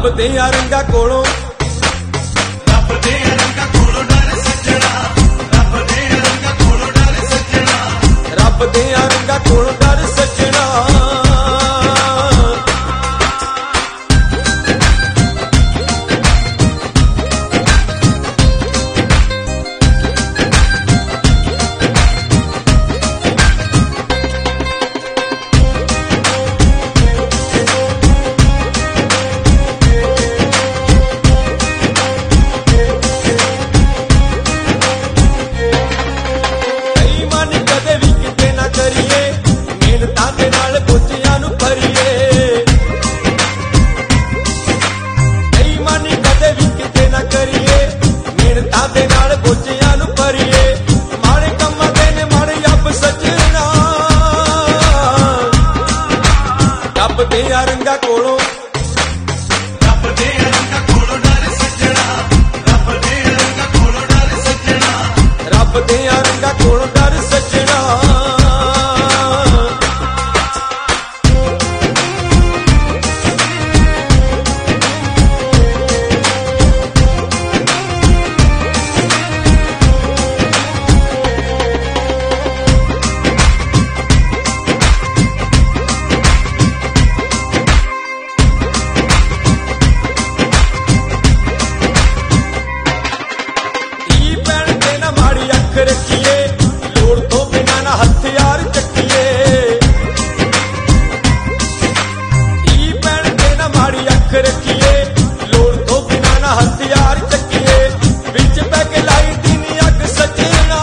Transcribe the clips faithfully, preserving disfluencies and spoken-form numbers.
ਦੇ ਰੰਗਾ ਕੋਲੋਂ ਰੱਬ ਦੇ ਰੰਗਾ ਕੋਲੋਂ ਡਰ ਸੱਜਣਾ ਰੱਬ ਦੇ ਰੰਗਾ ਕੋਲੋਂ ਡਰ ਸੱਜਣਾ ਰੱਬ ਦੇ ਰੰਗਾ ਕੋਲੋਂ ਡਰ ਸੱਜਣਾ ਰੱਬ ਦੇ ਰੰਗਾ ਕੋਲੋਂ ਰੱਬ ਦੇ ਰੰਗਾ ਕੋਲੋਂ ਡਰ ਸੱਜਣਾ ਰੱਬ ਦੇ ਰੰਗਾ ਕੋਲੋਂ ਡਰ ਸੱਜਣਾ ਰੱਬ ਦੇ ਰੰਗਾ ਕੋਲੋਂ ਡਰ ਸੱਜਣਾ ਰੱਖੀਏ ਲੋੜ ਤੋਂ ਬਿਨਾਂ ਨਾ ਹਥਿਆਰ ਚੱਕੀਏ ਧੀ ਭੈਣ ਤੇ ਨਾ ਮਾੜੀ ਅੱਖ ਰੱਖੀਏ ਲੋੜ ਤੋਂ ਬਿਨਾਂ ਨਾ ਹਥਿਆਰ ਚੱਕੀਏ ਵਿੱਚ ਪੈ ਕੇ ਲਾਈ ਦਿਨ ਅੱਗ ਸੱਜਣਾ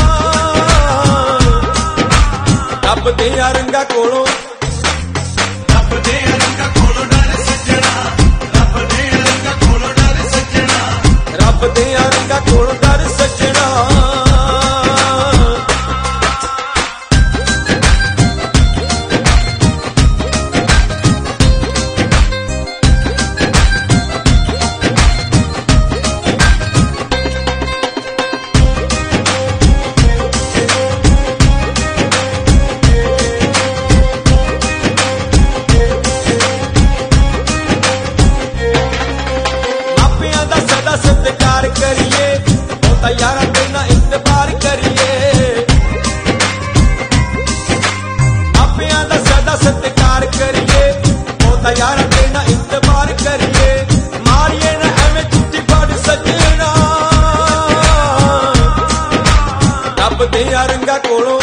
ਰੱਬ ਦੇ ਰੰਗਾ ਕੋਲੋਂ ਰੱਬ ਦੇ ਰੰਗਾ ਕੋਲੋਂ ਡਰ ਸੱਜਣਾ ਰੱਬ ਦੇ ਰੰਗਾ ਕੋਲੋਂ ਡਰ ਸੱਜਣਾ ਰੱਬ ਦੇ ਰੰਗਾ ਕੋਲੋਂ ਡਰ ਸੱਜਣਾ ਸਤਿਕਾਰ ਕਰੀਏ ਬਹੁਤਾ ਯਾਰਾਂ ਤੇ ਨਾ ਇਤਬਾਰ ਕਰੀਏ ਆਪਿਆਂ ਦਾ ਸਦਾ ਸਤਿਕਾਰ ਕਰੀਏ ਬਹੁਤਾ ਯਾਰਾਂ ਤੇ ਨਾ ਇਤਬਾਰ ਕਰੀਏ ਮਾਰੀਏ ਨਾ ਐਵੇਂ ਝੂਠੀ ਫੜ ਸੱਜਣਾ ਰੱਬ ਦੇ ਰੰਗਾ ਕੋਲੋਂ